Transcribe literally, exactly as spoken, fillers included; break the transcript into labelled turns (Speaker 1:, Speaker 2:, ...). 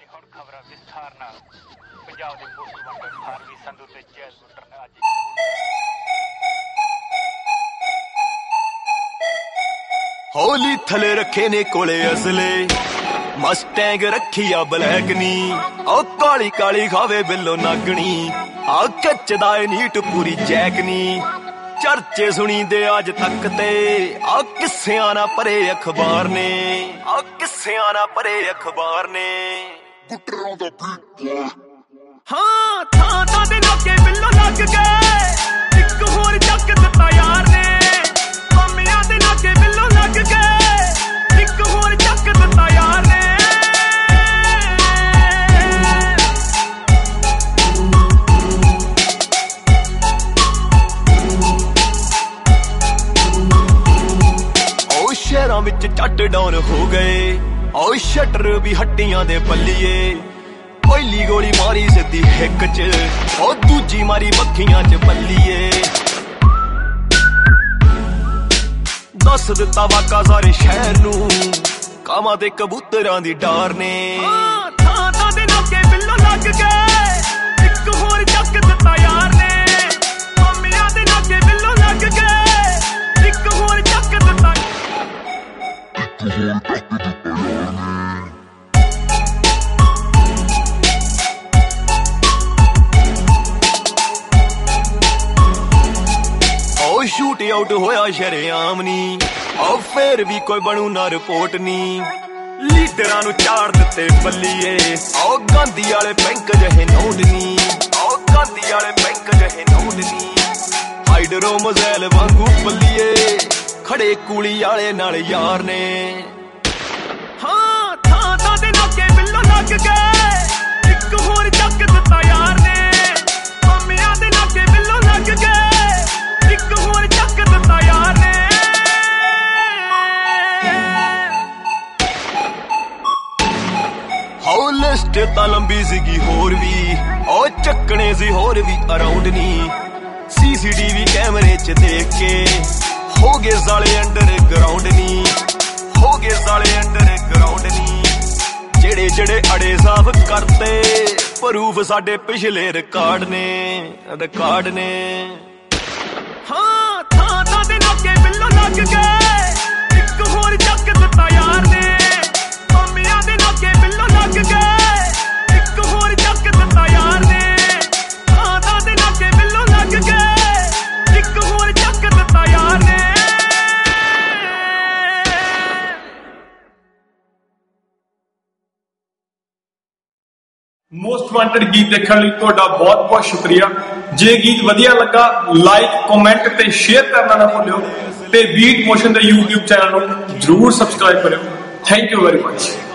Speaker 1: ਹੁਣ ਖਬਰਾਂ ਵਿਸਥਾਰ ਨਾਲ ਪੰਜਾਬ ਦੇ ਮੁੱਖ ਮੰਤਰੀ ਹਰਵੀਰ ਸੰਧੂ ਤੇ ਜੈਲ ਬੁੱਟਰ ਨੇ ਅੱਜ
Speaker 2: ਹੌਲੀ ਥਲੇ ਰੱਖੇ ਨੇ ਕੋਲੇ ਅਸਲੇ ਮਸਟੈਂਗ ਰੱਖੀ ਆ ਬਲੈਕ ਨੀ ਉਹ ਕਾਲੀ ਕਾਲੀ ਖਾਵੇ ਬਿੱਲੋ ਨਾਗਣੀ ਆ ਕੱਚਦਾ ਏ ਨੀਟ ਪੂਰੀ ਜੈਕ ਨੀ ਚਰਚੇ ਸੁਣੀ ਦੇ ਅੱਜ ਤੱਕ ਤੇ ਆ ਕਿੱਸਿਆਂ ਨਾ ਭਰੇ ਅਖਬਾਰ ਨੇ ਆ ਕਿੱਸਿਆਂ ਨਾ ਭਰੇ ਅਖਬਾਰ ਨੇ
Speaker 3: ਬੁੱਟਰਾਂ ਦਾ ਬੀਟ
Speaker 2: ਹਾਂ ਥਾਂ ਥਾਂ ਦੇ ਲੋਕੇ ਬਿੱਲੋ ਲੱਗ ਗਏ ਇੱਕ ਹੋਰ ਚੱਕ ਦਿੱਤਾ ਯਾਰ ਨੇ ਮੰਮਿਆਂ ਦੇ ਲੋਕੇ ਬਿੱਲੋ ਲੱਗ ਗਏ ਇੱਕ ਹੋਰ ਚੱਕ ਦਿੱਤਾ ਯਾਰ ਨੇ ਉਹ ਸ਼ਹਿਰਾਂ ਵਿੱਚ ਚੱਟ ਡਾਊਨ ਹੋ ਗਏ ਉਹ ਸ਼ਟਰ ਵੀ ਹੱਟੀਆਂ ਦੇ ਪੱਲੀਏ ਪਹਿਲੀ ਗੋਲੀ ਮਾਰੀ ਸਿੱਧੀ ਹਿੱਕ ਚ ਉਹ ਦੂਜੀ ਮਾਰੀ ਮੱਖੀਆਂ ਚ ਪੱਲੀਏ ਦੱਸ ਦਿੱਤਾ ਵਾਕਾ ਸਾਰੇ ਸ਼ਹਿਰ ਨੂੰ ਕਾਵਾਂ ਤੇ ਕਬੂਤਰਾਂ ਦੀ ਡਾਰ ਨੇ ਥਾਂ ਥਾਂ ਦੇ ਲੋਕੇ ਬਿੱਲੋ ਲੱਗ ਗਏ ਇੱਕ ਹੋਰ ਚੱਕ ਦਿੱਤਾ ਯਾਰ ਨੇ ਮੰਮਿਆਂ ਦੇ ਲੋਕੇ ਬਿੱਲੋ ਲੱਗ ਗਏ ਇੱਕ ਹੋਰ ਚੱਕ ਦਿੱਤਾ ਸ਼ੂਟ ਆਊਟ ਹੋਇਆ ਸ਼ਰੇਆਮ ਨੀ ਉਹ ਫੇਰ ਵੀ ਕੋਈ ਬਣੂ ਨਾ ਰਿਪੋਰਟ ਨੀ ਲੀਡਰਾਂ ਨੂੰ ਚਾੜ ਦਿੱਤੇ ਬੱਲੀਏ ਉਹ ਗਾਂਧੀ ਵਾਲੇ ਬੈਂਕ ਜਿਹੇ ਨੋਟ ਨੀ ਉਹ ਗਾਂਧੀ ਵਾਲੇ ਬੈਂਕ ਜਿਹੇ ਨੋਟ ਨੀ ਹਾਈਡਰੋ ਮਜ਼ੈਲ ਵਾਂਗੂ ਬੱਲੀਏ ਖੜੇ ਕੂਲੀ ਵਾਲੇ ਨਾਲ ਯਾਰ ਨੇ ਹਾਂ ਥਾਂ ਥਾਂ ਦੇ ਲੋਕੇ ਬਿੱਲੋ ਲੱਗ ਗਏ ਇੱਕ ਹੋਰ ਚੱਕ ਦਿੱਤਾ ਯਾਰ ਨੇ ਮੰਮਿਆਂ ਦੇ ਲੋਕੇ ਬਿੱਲੋ ਲੱਗ ਗਏ ਇੱਕ ਹੋਰ ਚੱਕ ਦਿੱਤਾ ਯਾਰ ਨੇ ਹਾਉ ਲਿਸਟ ਤਾਂ ਲੰਬੀ ਸੀਗੀ ਹੋਰ ਵੀ ਉਹ ਚੱਕਣੇ ਸੀ ਹੋਰ ਵੀ ਅਰਾਊਂਡ ਨੀ ਸੀਸੀਟੀਵੀ ਕੈਮਰੇ ਚ ਦੇਖ ਕੇ ਹੋ ਗਏ ਸਾਲੇ ਅੰਡਰ ਗਰਾਊਂਡ ਨੀ ਹੋ ਗਏ ਸਾਲੇ ਅੰਡਰ ਗਰਾਊਂਡ ਨੀ ਜਿਹੜੇ ਜਿਹੜੇ ਅੜੇ ਸਾਫ ਕਰਤੇ ਪ੍ਰੂਫ ਸਾਡੇ ਪਿਛਲੇ ਰਿਕਾਰਡ ਨੇ ਰਿਕਾਰਡ ਨੇ ਹਾਂ ਥਾਂ ਥਾਂ ਦੇ ਲੋਕੇ ਬਿੱਲੋ ਲੱਗ ਗਏ ਇੱਕ ਹੋਰ ਚੱਕ ਦਿੱਤਾ ਯਾਰ ਨੇ ਮੰਮਿਆਂ ਦੇ ਲੋਕੇ ਬਿੱਲੋ ਲੱਗ ਗਏ ਇੱਕ ਹੋਰ ਚੱਕ ਦਿੱਤਾ ਯਾਰ ਨੇ ਥਾਂ ਥਾਂ ਦੇ ਲੋਕੇ ਬਿੱਲੋ ਲੱਗ ਗਏ ਇੱਕ ਹੋਰ ਚੱਕ ਦਿੱਤਾ ਯਾਰ ਨੇ
Speaker 4: ਮੋਸਟ ਵਾਂਟਡ ਗੀਤ ਦੇਖਣ ਲਈ ਤੁਹਾਡਾ ਬਹੁਤ ਬਹੁਤ ਸ਼ੁਕਰੀਆ। ਜੇ ਗੀਤ ਵਧੀਆ ਲੱਗਾ ਲਾਈਕ ਕਮੈਂਟ ਤੇ ਸ਼ੇਅਰ ਕਰਨਾ ਨਾ ਭੁੱਲਿਓ ਤੇ ਬੀਟ ਮੋਸ਼ਨ ਦੇ YouTube ਚੈਨਲ ਨੂੰ ਜਰੂਰ ਸਬਸਕ੍ਰਾਈਬ ਕਰਿਓ। Thank you very much.